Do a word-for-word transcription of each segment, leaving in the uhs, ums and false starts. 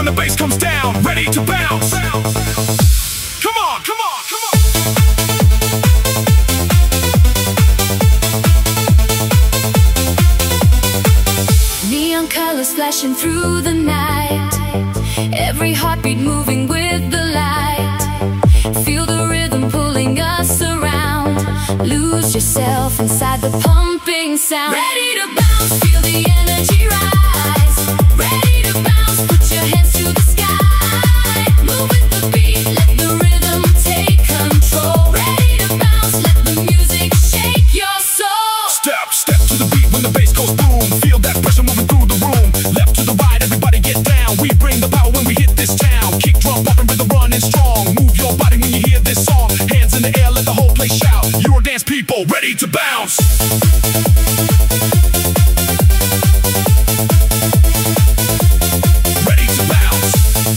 the bass comes down, ready to bounce. Come on, come on, come on. Neon colors flashing through the night, every heartbeat moving with the light. Feel the rhythm pulling us around, lose yourself inside the pumping sound. Ready to bounce, feel the energy rise. Ready to bounce, put your hands to the sky. Move with the beat, let the rhythm take control. Ready to bounce, let the music shake your soul. Step, step to the beat when the bass goes boom. Feel that pressure moving through the room. Left to the right, everybody get down. We bring the power when we hit this town. Kick drum bumping, rhythm running strong. Move your body when you hear this song. Hands in the air, let the whole place shout. Eurodance people, ready to bounce. Ready to bounce.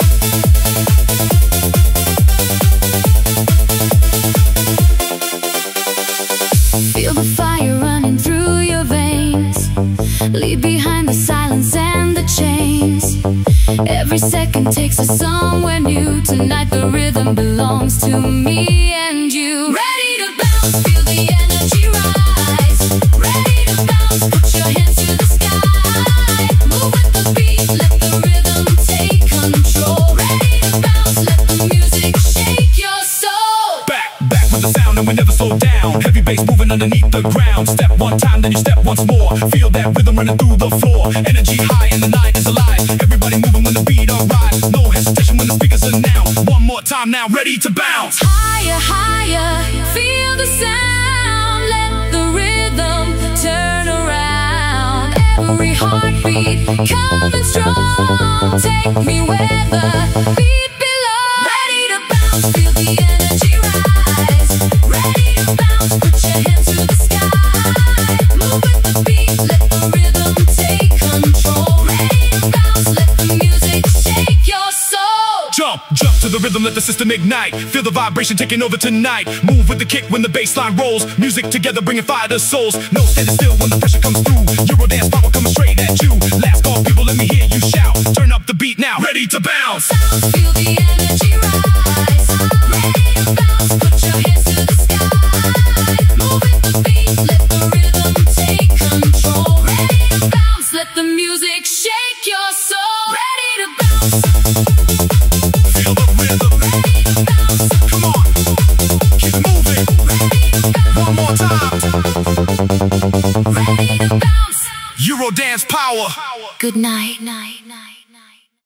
Feel the fire running through your veins. Leave behind the silence and the chains. Every second takes us somewhere new. Tonight the rhythm belongs to me and you. Ready to bounce, feel the energy rise. Ready to bounce, put your hands to the sky. Move with the beat, let the rhythm take control. Ready to bounce, let the music shake your soul. Back, back with the sound and we never slow down. Heavy bass moving underneath the ground. Step one time, then you step once more. Feel that rhythm running through the floor. Energy high and the night is alive. Everybody moving when the beat arrives. No hesitation when the speakers announce. One more time now, ready to bounce. Higher, higher, feel the sound. Let the rhythm turn around. Every heartbeat coming strong. Take me where the beat belongs. Ready to bounce, feel the energy rise. Ready to bounce, put your hands to the sky. Move with the beat, let the rhythm take control. Ready to bounce, let the music shake your soul. Jump, jump to the rhythm, let the system ignite. Feel the vibration taking over tonight. Move with the kick when the bass line rolls. Music together bringing fire to souls. No standing still when the pressure comes through. Eurodance power coming straight at you. Last call people, let me hear you shout. Turn up the beat now, ready to bounce. Bounce, feel the energy rise. Ready to bounce, put your hands to the sky. Move with the beat, let the rhythm take control. Ready to bounce, let the music shake your soul. Ready to bounce. Feel the rhythm. Ready to bounce. Come on, keep it moving. Ready to bounce. One more time. Ready to bounce. Eurodance power. Good night, night, night.